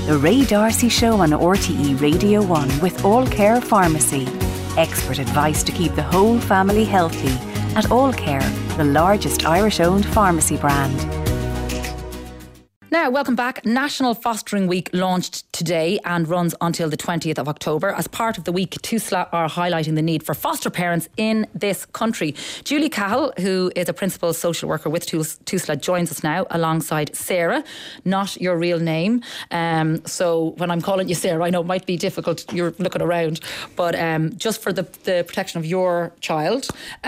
The Ray Darcy Show on RTE Radio 1 with All Care Pharmacy. Expert advice to keep the whole family healthy at All Care, the largest Irish-owned pharmacy brand. Now, welcome back. National Fostering Week launched today and runs until the 20th of October. As part of the week, TUSLA are highlighting the need for foster parents in this country. Julie Cahill, who is a principal social worker with TUSLA, joins us now alongside Sarah, not your real name. So when I'm calling you Sarah, I know it might be difficult. You're looking around. But just for the protection of your child,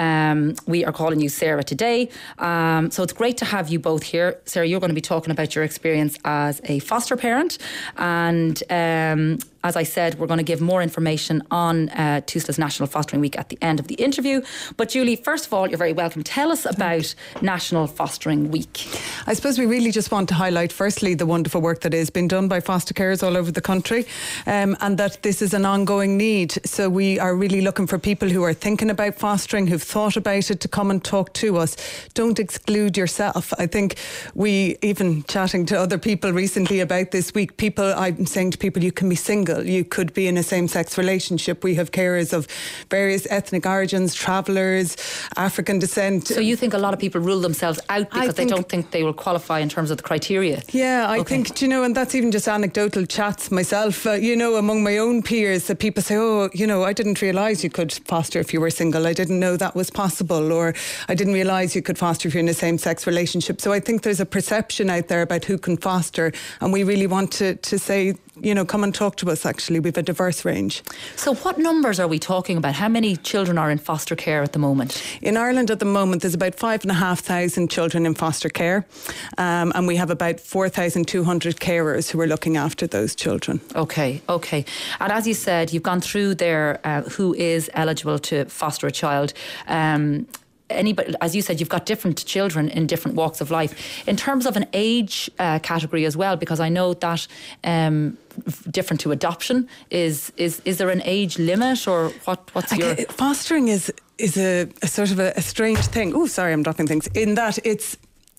we are calling you Sarah today. So it's great to have you both here. Sarah, you're going to be talking about your experience as a foster parent, and as I said, we're going to give more information on TUSLA's National Fostering Week at the end of the interview. But Julie, first of all, you're very welcome. Tell us about National Fostering Week. I suppose we really just want to highlight firstly the wonderful work that is being done by foster carers all over the country, and that this is an ongoing need. So we are really looking for people who are thinking about fostering, who've thought about it, to come and talk to us. Don't exclude yourself. I think we, even chatting to other people recently about this week, I'm saying to people, you can be single, you could be in a same-sex relationship. We have carers of various ethnic origins, travellers, African descent. So you think a lot of people rule themselves out because they don't think they will qualify in terms of the criteria? Yeah, I think, and that's even just anecdotal chats myself, among my own peers, that people say, I didn't realise you could foster if you were single. I didn't know that was possible, or I didn't realise you could foster if you're in a same-sex relationship. So I think there's a perception out there about who can foster, and we really want to say, come and talk to us. Actually, we've a diverse range. So what numbers are we talking about? How many children are in foster care at the moment? In Ireland at the moment, there's about 5,500 children in foster care, and we have about 4,200 carers who are looking after those children. Okay. And as you said, you've gone through there who is eligible to foster a child. Anybody, as you said, you've got different children in different walks of life. In terms of an age category as well, because I know that different to adoption, is there an age limit, or what's your... Fostering is a sort of a strange thing. Oh, sorry, I'm dropping things. In that it's...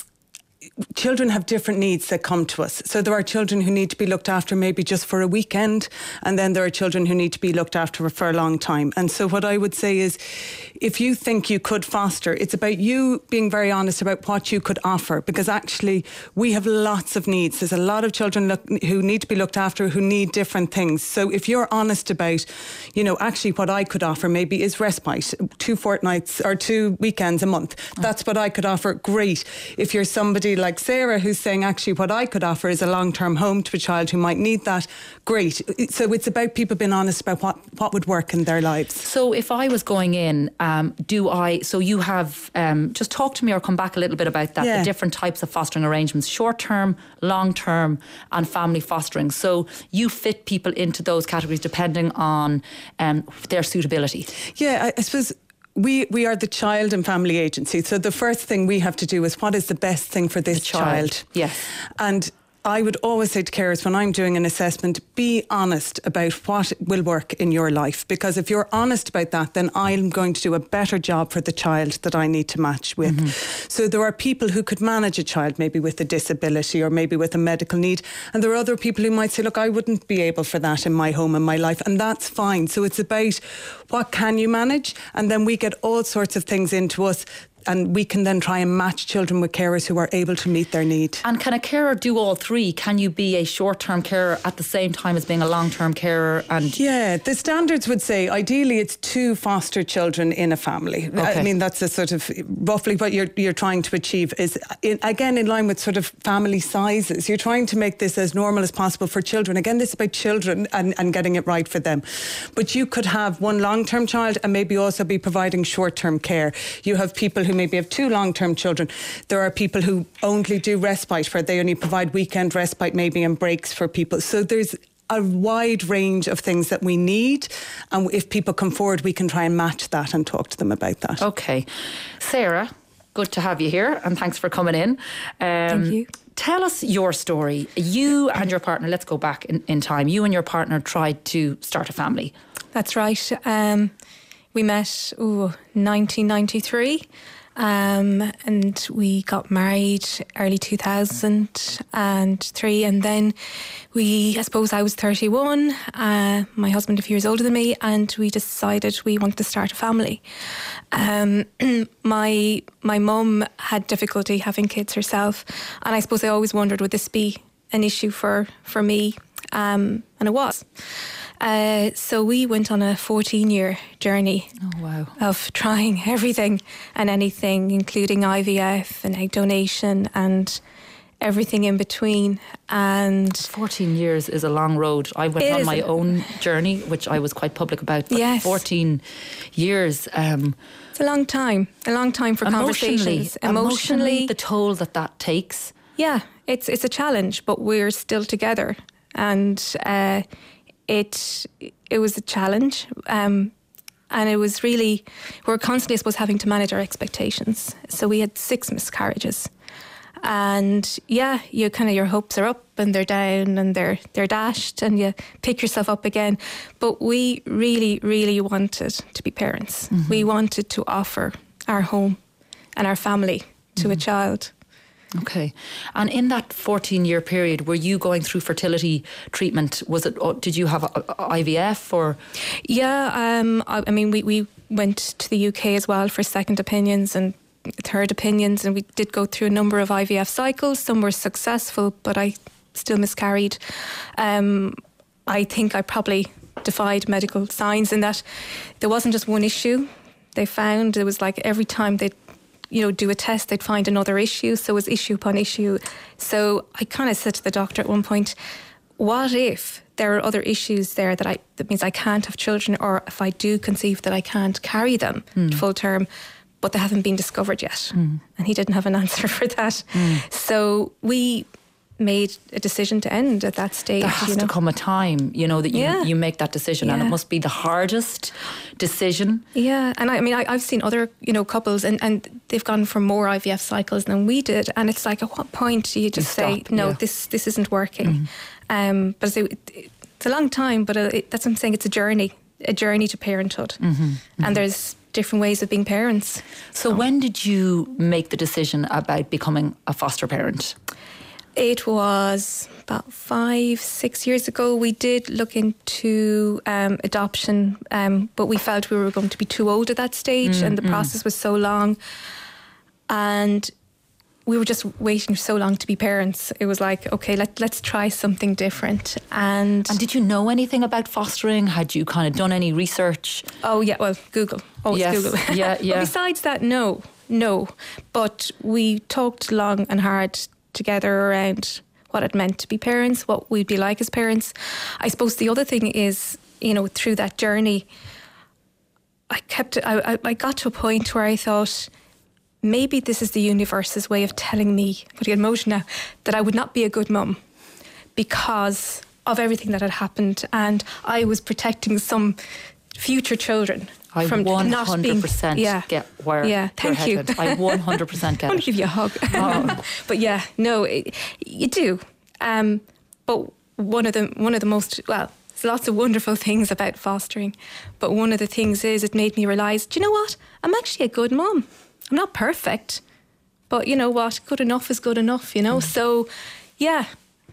Children have different needs that come to us. So there are children who need to be looked after maybe just for a weekend, and then there are children who need to be looked after for a long time. And so what I would say is, if you think you could foster, it's about you being very honest about what you could offer, because actually we have lots of needs. There's a lot of children who need to be looked after, who need different things. So if you're honest about, actually what I could offer maybe is respite, 2 fortnights or 2 weekends a month. That's what I could offer. Great. If you're somebody like Sarah who's saying actually what I could offer is a long-term home to a child who might need that, great. So it's about people being honest about what would work in their lives. So if I was going in, so you have, just talk to me or come back a little bit about that, the different types of fostering arrangements, short-term, long-term and family fostering. So you fit people into those categories depending on their suitability. Yeah, I suppose... We are the child and family agency. So the first thing we have to do is what is the best thing for this child. Yes. And I would always say to carers when I'm doing an assessment, be honest about what will work in your life. Because if you're honest about that, then I'm going to do a better job for the child that I need to match with. Mm-hmm. So there are people who could manage a child maybe with a disability or maybe with a medical need. And there are other people who might say, look, I wouldn't be able for that in my home and my life. And that's fine. So it's about what can you manage? And then we get all sorts of things into us, and we can then try and match children with carers who are able to meet their need. And can a carer do all three? Can you be a short-term carer at the same time as being a long-term carer? Yeah, the standards would say ideally it's 2 foster children in a family. Okay. I mean, that's a sort of roughly what you're trying to achieve is, again, in line with sort of family sizes. You're trying to make this as normal as possible for children. Again, this is about children and getting it right for them. But you could have 1 long-term child and maybe also be providing short-term care. You have people who maybe have 2 long-term children. There are people who only do respite, where they only provide weekend respite maybe and breaks for people. So there's a wide range of things that we need, and if people come forward we can try and match that and talk to them about that. Okay. Sarah, good to have you here and thanks for coming in. Thank you. Tell us your story. You and your partner, let's go back in time. You and your partner tried to start a family. That's right. We met 1993. And we got married early 2003, and then I suppose I was 31, my husband a few years older than me, and we decided we wanted to start a family. My mum had difficulty having kids herself, and I suppose I always wondered, would this be an issue for me? And it was. So we went on a 14-year journey of trying everything and anything, including IVF and egg donation and everything in between. And 14 years is a long road. I went on my own journey, which I was quite public about. But yes. 14 years. It's a long time for conversations. Emotionally, the toll that takes. Yeah, it's a challenge, but we're still together. And it was a challenge, and it was really, we're constantly, I suppose, having to manage our expectations. So we had 6 miscarriages, and you kind of, your hopes are up and they're down and they're dashed, and you pick yourself up again. But we really, really wanted to be parents. Mm-hmm. We wanted to offer our home and our family to a child. Okay. And in that 14-year period, were you going through fertility treatment? Did you have IVF or? Yeah, I mean, we went to the UK as well for second opinions and third opinions, and we did go through a number of IVF cycles. Some were successful, but I still miscarried. I think I probably defied medical science in that there wasn't just one issue. They found it was like every time they'd do a test, they'd find another issue. So it was issue upon issue. So I kind of said to the doctor at one point, what if there are other issues there that means I can't have children, or if I do conceive that I can't carry them full term, but they haven't been discovered yet. And he didn't have an answer for that. So we made a decision to end at that stage. There has to come a time, that you make that decision, and it must be the hardest decision. Yeah, and I mean, I've seen other, couples, and they've gone for more IVF cycles than we did, and it's like, at what point do you just say, no, this isn't working? But it's a long time, but that's what I'm saying, it's a journey to parenthood. And there's different ways of being parents. So when did you make the decision about becoming a foster parent? It was about 5-6 years ago. We did look into adoption, but we felt we were going to be too old at that stage, and the process was so long. And we were just waiting so long to be parents. It was like, okay, let's try something different. And did you know anything about fostering? Had you kind of done any research? Oh, yeah, well, Google. Always Google. Yeah. But besides that, no. But we talked long and hard together around what it meant to be parents, what we'd be like as parents. I suppose the other thing is, through that journey, I got to a point where I thought, maybe this is the universe's way of telling me, I'm going to get emotional now, that I would not be a good mum because of everything that had happened, and I was protecting some future children. I 100% get where you're headed. I 100% get it. I want to give you a hug. But you do. But one of the most, there's lots of wonderful things about fostering, but one of the things is it made me realise, do you know what? I'm actually a good mum. I'm not perfect, but you know what? Good enough is good enough, So, yeah.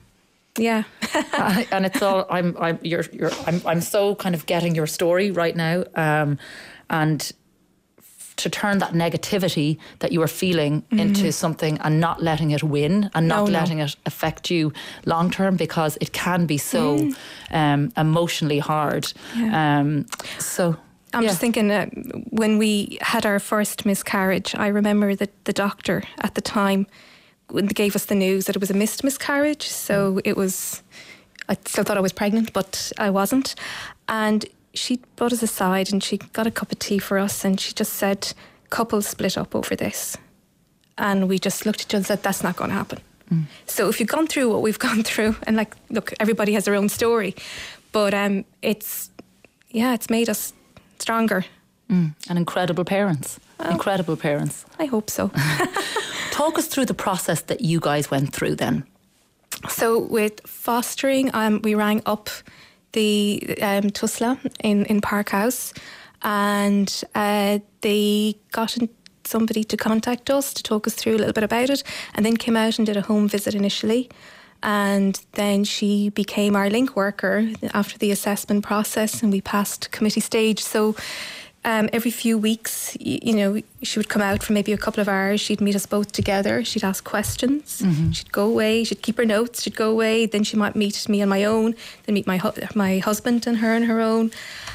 And it's all I'm so kind of getting your story right now, and to turn that negativity that you are feeling into something and not letting it win and not letting it affect you long term, because it can be so emotionally hard. I'm just thinking, when we had our first miscarriage, I remember that the doctor at the time, when they gave us the news that it was a missed miscarriage, so it was, I still thought I was pregnant, but I wasn't. And she brought us aside and she got a cup of tea for us, and she just said, couples split up over this. And we just looked at each other and said, that's not going to happen. So if you've gone through what we've gone through, and look, everybody has their own story, but it's made us stronger. And incredible parents. Incredible parents. I hope so. Talk us through the process that you guys went through then. So with fostering, we rang up the Tusla in Park House, and they got in somebody to contact us to talk us through a little bit about it, and then came out and did a home visit initially. And then she became our link worker after the assessment process, and we passed committee stage. So every few weeks, she would come out for maybe a couple of hours. She'd meet us both together. She'd ask questions. She'd go away. She'd keep her notes. She'd go away. Then she might meet me on my own. Then meet my husband and her on her own.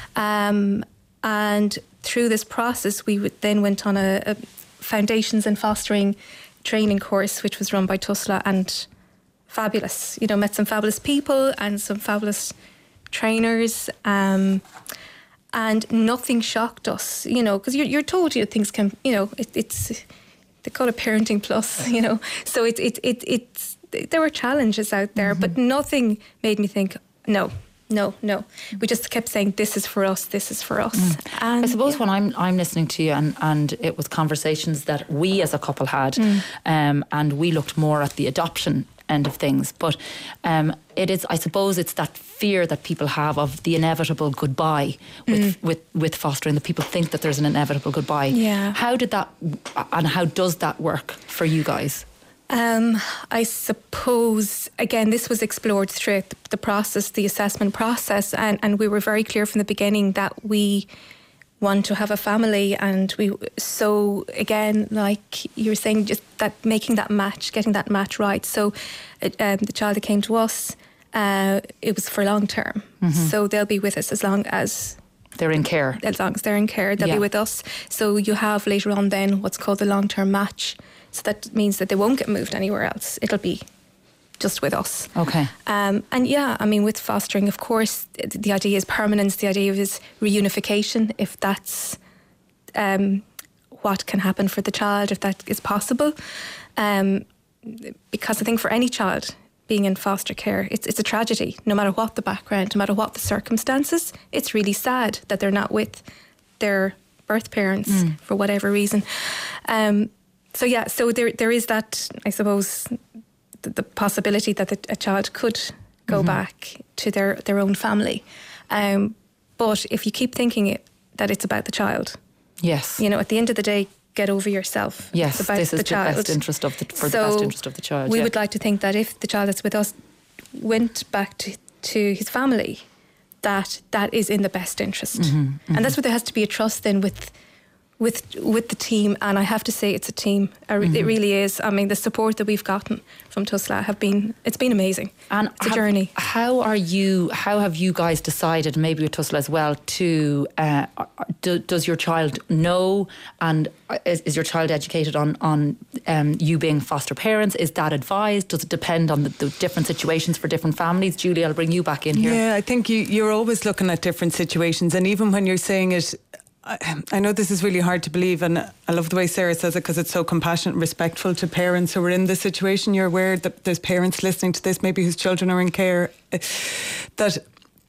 And through this process, we then went on a Foundations in Fostering training course, which was run by TUSLA, and fabulous. Met some fabulous people and some fabulous trainers. And nothing shocked us, because you're told things can, it's they call it Parenting Plus, So it's there were challenges out there, but nothing made me think no. We just kept saying, this is for us, this is for us. And I suppose when I'm listening to you, and it was conversations that we as a couple had, and we looked more at the adoption end of things, but it is, I suppose it's that fear that people have of the inevitable goodbye with fostering, that people think that there's an inevitable goodbye. How did that, and how does that work for you guys? I suppose, again, this was explored throughout the process, the assessment process, and we were very clear from the beginning that we want to have a family, and so again, like you were saying, just that making that match, getting that match right. So the child that came to us, it was for long term, so they'll be with us as long as they're in care. As long as they're in care, they'll be with us. So you have later on then what's called the long term match. So that means that they won't get moved anywhere else. It'll be just with us. Okay. And with fostering, of course, the idea is permanence. The idea is reunification, if that's what can happen for the child, if that is possible. Because I think for any child being in foster care, it's a tragedy, no matter what the background, no matter what the circumstances. It's really sad that they're not with their birth parents for whatever reason. So there is that, I suppose, the possibility that a child could go back to their own family. But if you keep thinking that it's about the child, yes, at the end of the day, get over yourself. Yes, it's about this is the child. Best interest of the best interest of the child. We would like to think that if the child that's with us went back to his family, that is in the best interest, and that's where there has to be a trust then with the team. And I have to say, it's a team. It really is. I mean, the support that we've gotten from TUSLA it's been amazing. And it's a journey. How have you guys decided, maybe with TUSLA as well, to does your child know, and is your child educated on you being foster parents? Is that advised? Does it depend on the different situations for different families? Julie, I'll bring you back in here. Yeah, I think you're always looking at different situations, and even when you're saying it, I know this is really hard to believe, and I love the way Sarah says it because it's so compassionate and respectful to parents who are in this situation. You're aware that there's parents listening to this, maybe whose children are in care, that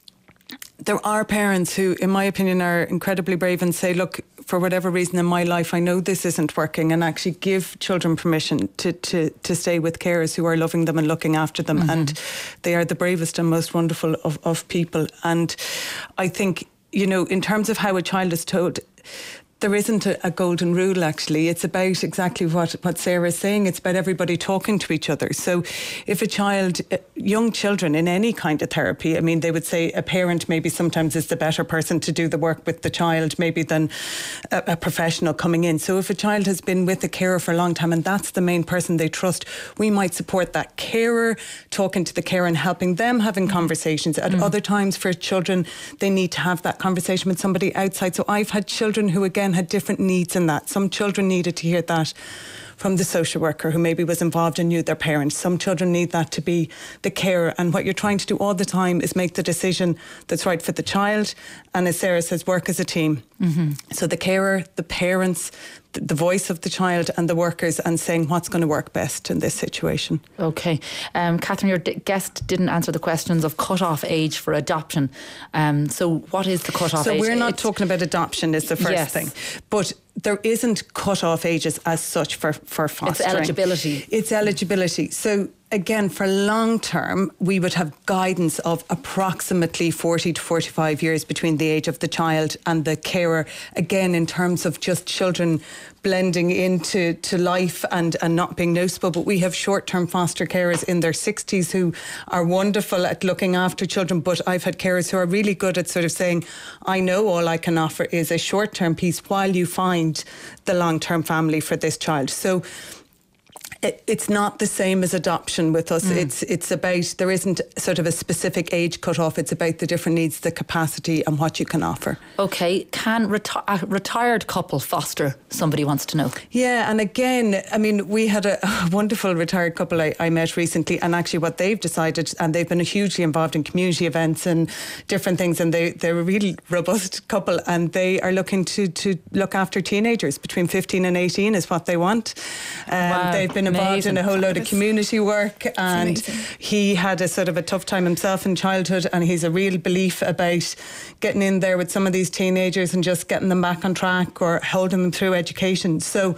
there are parents who, in my opinion, are incredibly brave and say, look, for whatever reason in my life, I know this isn't working, and actually give children permission to stay with carers who are loving them and looking after them. And they are the bravest and most wonderful of people. And I think, in terms of how a child is told, there isn't a golden rule, actually. It's about exactly what Sarah is saying. It's about everybody talking to each other. So if a child, young children in any kind of therapy, I mean, they would say a parent maybe sometimes is the better person to do the work with the child, maybe than a professional coming in. So if a child has been with a carer for a long time and that's the main person they trust, we might support that carer, talking to the carer and helping them, having conversations. At other times for children, they need to have that conversation with somebody outside. So I've had children who, again, had different needs in that. Some children needed to hear that from the social worker who maybe was involved and knew their parents. Some children need that to be the carer. And what you're trying to do all the time is make the decision that's right for the child. And as Sarah says, work as a team. So the carer, the parents, the voice of the child and the workers, and saying what's going to work best in this situation. Okay. Catherine, your guest didn't answer the questions of cut-off age for adoption. So what is the cut-off age? So we're not talking about adoption is the first thing. But there isn't cut-off ages as such for fostering. It's eligibility. It's eligibility. So again, for long term, we would have guidance of approximately 40 to 45 years between the age of the child and the carer. Again, in terms of just children blending into life and not being noticeable. But we have short-term foster carers in their 60s who are wonderful at looking after children. But I've had carers who are really good at sort of saying, I know all I can offer is a short-term piece while you find the long-term family for this child. So it's not the same as adoption with us. It's about, there isn't sort of a specific age cut off. It's about the different needs, the capacity and what you can offer. Okay, can a retired couple foster? Somebody wants to know. Yeah, and again, I mean, we had a wonderful retired couple I met recently, and actually what they've decided, and they've been hugely involved in community events and different things, and they're a really robust couple, and they are looking to look after teenagers between 15 and 18 is what they want. Wow. They've been involved in a whole load of community work, and he had a sort of a tough time himself in childhood, and he's a real belief about getting in there with some of these teenagers and just getting them back on track or holding them through education. So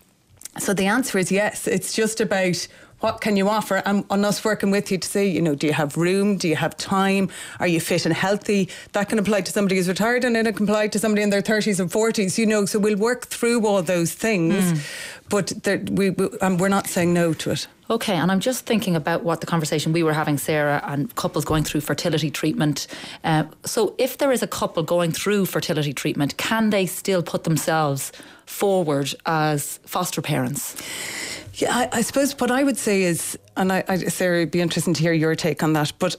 the answer is yes. It's just about what can you offer, and on us working with you to say, you know, do you have room? Do you have time? Are you fit and healthy? That can apply to somebody who's retired, and then it can apply to somebody in their 30s and 40s, you know, so we'll work through all those things, but we're not saying no to it. Okay, and I'm just thinking about what the conversation we were having, Sarah, and couples going through fertility treatment. So if there is a couple going through fertility treatment, can they still put themselves forward as foster parents? Yeah, I suppose what I would say is, and Sarah, it'd be interesting to hear your take on that, but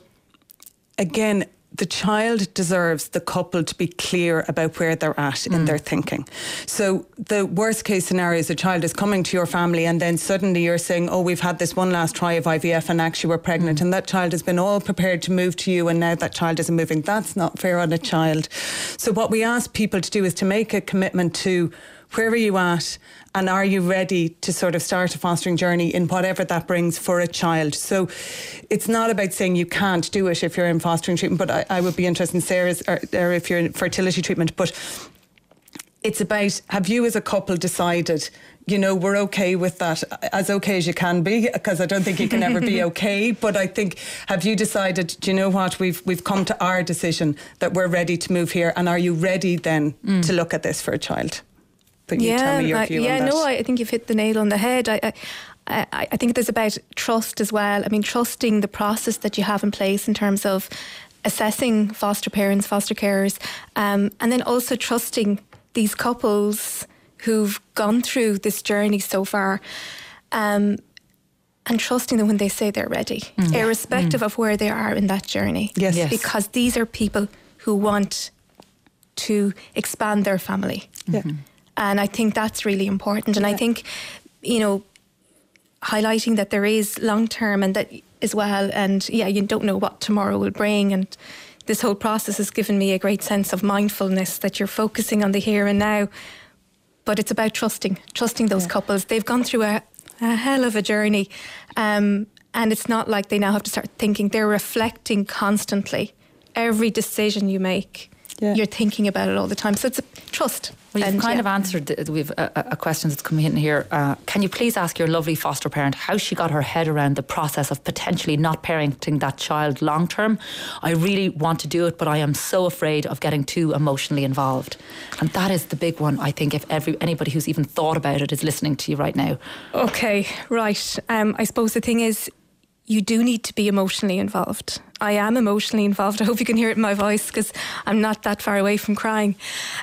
again, the child deserves the couple to be clear about where they're at in their thinking. So the worst case scenario is a child is coming to your family and then suddenly you're saying, oh, we've had this one last try of IVF and actually we're pregnant, and that child has been all prepared to move to you and now that child isn't moving. That's not fair on a child. So what we ask people to do is to make a commitment to where are you at, and are you ready to sort of start a fostering journey in whatever that brings for a child. So it's not about saying you can't do it if you're in fostering treatment, but I would be interested in Sarah's, or if you're in fertility treatment, but it's about, have you as a couple decided, you know, we're okay with that, as okay as you can be, because I don't think you can ever be okay, but I think, have you decided, do you know what, we've come to our decision that we're ready to move here, and are you ready then to look at this for a child? But you tell me your view on that. I think you've hit the nail on the head. I think there's about trust as well. I mean, trusting the process that you have in place in terms of assessing foster parents, foster carers, and then also trusting these couples who've gone through this journey so far, and trusting them when they say they're ready, irrespective of where they are in that journey. Yes. Because these are people who want to expand their family. Yeah. And I think that's really important. And I think, you know, highlighting that there is long term and that as well. And yeah, you don't know what tomorrow will bring. And this whole process has given me a great sense of mindfulness that you're focusing on the here and now. But it's about trusting those couples. They've gone through a hell of a journey. And it's not like they now have to start thinking. They're reflecting constantly. Every decision you make, you're thinking about it all the time. So it's a trust. Well, you've kind of answered, we've a question that's coming in here. Can you please ask your lovely foster parent how she got her head around the process of potentially not parenting that child long term? I really want to do it, but I am so afraid of getting too emotionally involved. And that is the big one, I think, if anybody who's even thought about it is listening to you right now. Okay, right. I suppose the thing is, you do need to be emotionally involved. I am emotionally involved. I hope you can hear it in my voice because I'm not that far away from crying.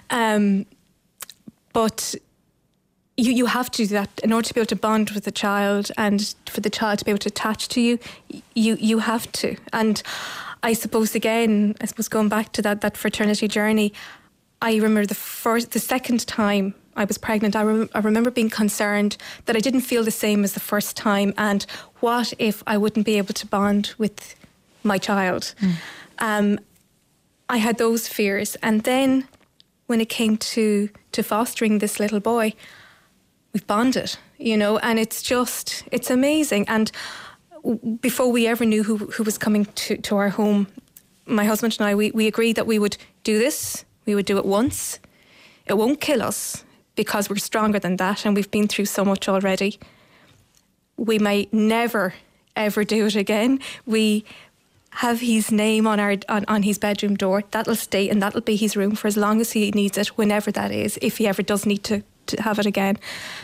But you have to do that in order to be able to bond with the child and for the child to be able to attach to you. You have to. And I suppose going back to that fraternity journey, I remember the second time I was pregnant, I remember being concerned that I didn't feel the same as the first time, and what if I wouldn't be able to bond with my child? I had those fears, and then when it came to fostering this little boy, we've bonded, you know, and it's amazing. And before we ever knew who was coming to our home, my husband and I, we agreed that we would do this. We would do it once. It won't kill us because we're stronger than that and we've been through so much already. We may never ever do it again. We have his name on his bedroom door. That'll stay, and that'll be his room for as long as he needs it, whenever that is, if he ever does need to have it again.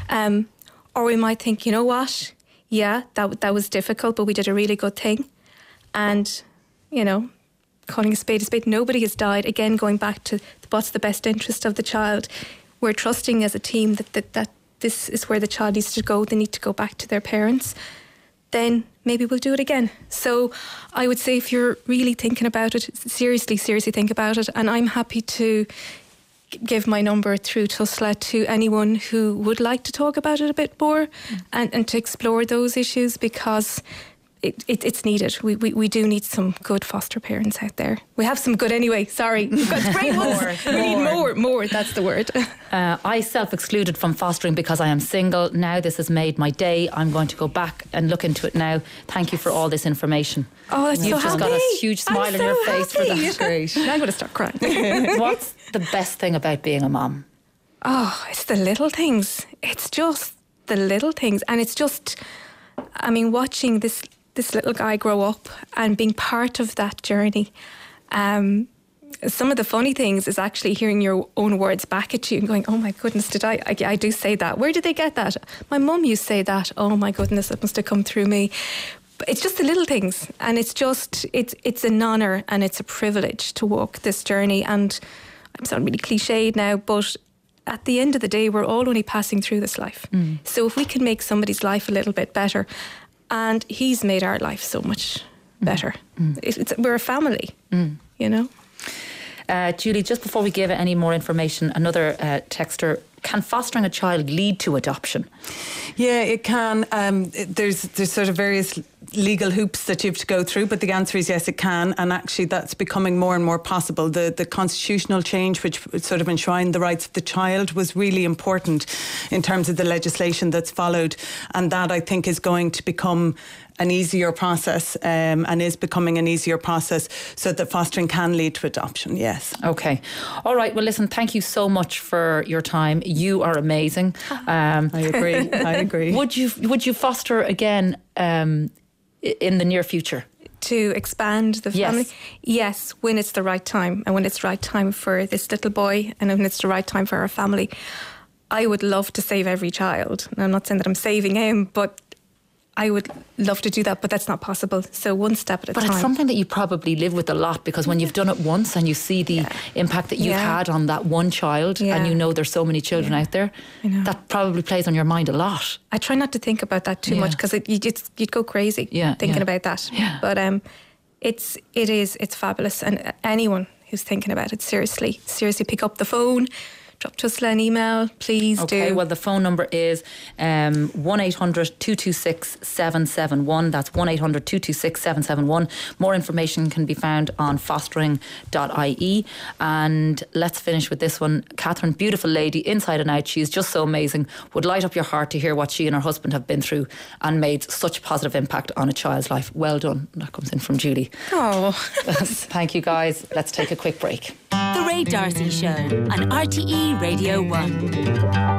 Or we might think, you know what? Yeah, that was difficult, but we did a really good thing. And, you know, calling a spade, nobody has died. Again, going back to what's the best interest of the child. We're trusting as a team that this is where the child needs to go. They need to go back to their parents. Then maybe we'll do it again. So I would say if you're really thinking about it, seriously think about it. And I'm happy to give my number through Tusla to anyone who would like to talk about it a bit more and to explore those issues, because it's needed. We do need some good foster parents out there. We have some good anyway. Sorry, we've got great ones. We need more. That's the word. I self-excluded from fostering because I am single. Now this has made my day. I'm going to go back and look into it now. Thank you for all this information. Oh, it's You've so just happy. got a huge smile on your face for that. Great. Now I'm going to start crying. What's the best thing about being a mom? Oh, it's the little things. It's just the little things. And it's just, I mean, watching this little guy grow up and being part of that journey. Some of the funny things is actually hearing your own words back at you and going, oh my goodness, did I do say that? Where did they get that? My mum used to say that. Oh my goodness, it must have come through me. But it's just the little things. And it's just, it's an honour and it's a privilege to walk this journey. And I'm sounding really cliched now, but at the end of the day, we're all only passing through this life. So if we can make somebody's life a little bit better, and he's made our life so much better. We're a family, you know. Julie, just before we give any more information, another texter: can fostering a child lead to adoption? Yeah, it can. There's sort of various legal hoops that you have to go through, but the answer is yes, it can. And actually that's becoming more and more possible. The constitutional change which sort of enshrined the rights of the child was really important in terms of the legislation that's followed, and that I think is going to become an easier process and is becoming an easier process, so that fostering can lead to adoption, yes. Okay. All right. Well, listen, thank you so much for your time. You are amazing. I agree. Would you foster again in the near future? To expand the family? Yes, when it's the right time, and when it's the right time for this little boy, and when it's the right time for our family. I would love to save every child. And I'm not saying that I'm saving him, but I would love to do that, but that's not possible. So one step at a time. But it's something that you probably live with a lot, because when you've done it once and you see the impact that you've had on that one child, and you know there's so many children out there, that probably plays on your mind a lot. I try not to think about that too much, because you'd go crazy thinking about that. Yeah. But it's fabulous, and anyone who's thinking about it, seriously pick up the phone. Drop Tusla an email, please do. Okay, well, the phone number is 1-800-226-771. That's 1-800-226-771. More information can be found on fostering.ie. And let's finish with this one. Catherine, beautiful lady, inside and out. She's just so amazing. Would light up your heart to hear what she and her husband have been through and made such a positive impact on a child's life. Well done. That comes in from Julie. Oh. Thank you, guys. Let's take a quick break. The Ray D'Arcy Show on RTE Radio 1.